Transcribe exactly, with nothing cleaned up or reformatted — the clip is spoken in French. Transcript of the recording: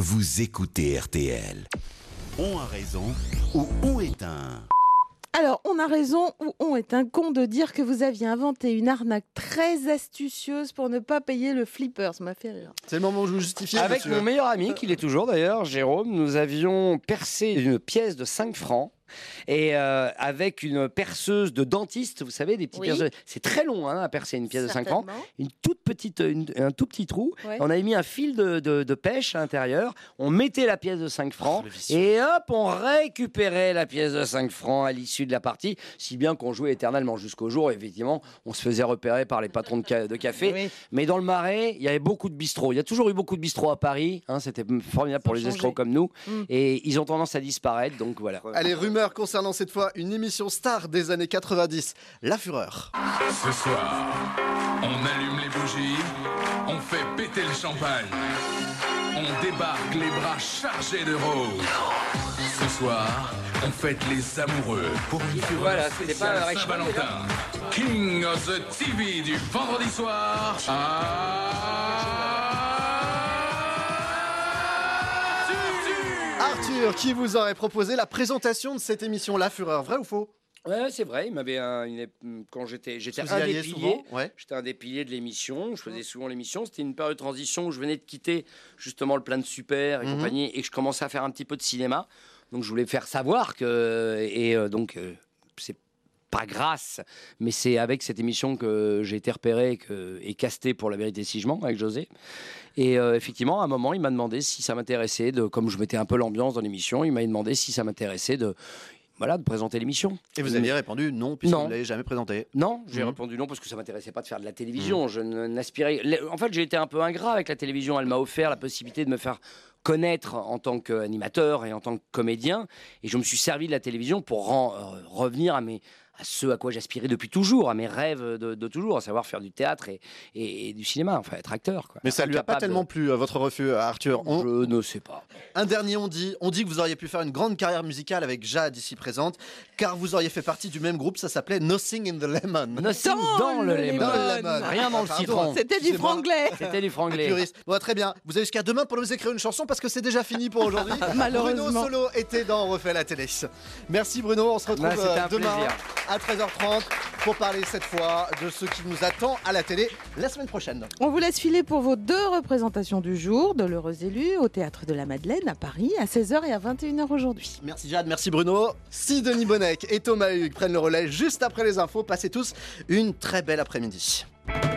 vous écoutez R T L. On a raison ou on est un... Alors, on a raison ou on est un con de dire que vous aviez inventé une arnaque très astucieuse pour ne pas payer le flipper. Ça m'a fait rire. C'est le moment où je vous justifie. Avec monsieur. mon meilleur ami, qui l'est toujours d'ailleurs, Jérôme, nous avions percé une pièce de cinq francs. Et euh, avec une perceuse de dentiste, vous savez, des petites Oui. perceuses. C'est très long hein, à percer une pièce de cinq francs. Une toute petite, une, un tout petit trou. Ouais. On avait mis un fil de, de, de pêche à l'intérieur. On mettait la pièce de cinq francs. Oh, et hop, on récupérait la pièce de cinq francs à l'issue de la partie. Si bien qu'on jouait éternellement jusqu'au jour, effectivement, on se faisait repérer par les patrons de, ca- de café. Oui. Mais dans le Marais, il y avait beaucoup de bistrots. Il y a toujours eu beaucoup de bistrots à Paris. Hein, c'était formidable pour les changé. escrocs comme nous. Mm. Et ils ont tendance à disparaître. Donc voilà. Allez, rumeurs concernant cette fois une émission star des années quatre-vingt-dix, La Fureur. Ce soir, on allume les bougies, on fait péter le champagne, on débarque les bras chargés de rose. Ce soir, on fête les amoureux pour une fureur Voilà, c'était spéciale pas un Saint-Valentin. King of the T V du vendredi soir. Arthur, qui vous aurait proposé la présentation de cette émission La Fureur, vrai ou faux? Ouais, c'est vrai. Il m'avait un, une, quand j'étais, j'étais Vous y un alliez des piliers. souvent, ouais. J'étais un des piliers de l'émission. Je faisais souvent l'émission. C'était une période de transition où je venais de quitter justement le Plein de Super et Mhm. compagnie, et que je commençais à faire un petit peu de cinéma. Donc je voulais faire savoir que, et euh, donc euh, c'est pas grâce, mais c'est avec cette émission que j'ai été repéré et, que, et casté pour La Vérité si je mens avec José. Et euh, effectivement, à un moment, il m'a demandé si ça m'intéressait de, comme je mettais un peu l'ambiance dans l'émission, il m'a demandé si ça m'intéressait de, voilà, de présenter l'émission. Et vous aviez répondu non, puisque Non. vous ne l'avez jamais présenté. Non, j'ai Mhm. répondu non parce que ça m'intéressait pas de faire de la télévision. Je ne- n'aspirais. En fait, j'ai été un peu ingrat avec la télévision. Elle m'a offert la possibilité de me faire connaître en tant qu'animateur et en tant que comédien. Et je me suis servi de la télévision pour ren- euh, revenir à mes à ce à quoi j'aspirais depuis toujours, à mes rêves de, de toujours, à savoir faire du théâtre et, et- et du cinéma, enfin être acteur. Quoi. Mais ça Être lui a pas capable tellement de- plu, euh, votre refus, euh, Arthur. On- Je ne sais pas. Un dernier, on dit, on dit que vous auriez pu faire une grande carrière musicale avec Jade ici présente, car vous auriez fait partie du même groupe, ça s'appelait Nothing in the Lemon. Nothing Dans dans le le lemon. lemon. Dans le lemon. Rien dans le Pardon. citron. C'était du Excusez-moi. franglais. C'était du franglais. Puriste. Bon, très bien. Vous avez jusqu'à demain pour nous écrire une chanson parce que c'est déjà fini pour aujourd'hui. Malheureusement. Bruno Solo était dans On refait la télé. Merci Bruno. On se retrouve Ouais, c'était euh, un demain plaisir. à treize heures trente pour parler cette fois de ce qui nous attend à la télé la semaine prochaine. On vous laisse filer pour vos deux représentations du jour de l'Heureux Élu au Théâtre de la Madeleine à Paris à seize heures et à vingt et une heures aujourd'hui. Merci Jade, merci Bruno. Si Denis Bonnec et Thomas Hugues prennent le relais juste après les infos, passez tous une très belle après-midi.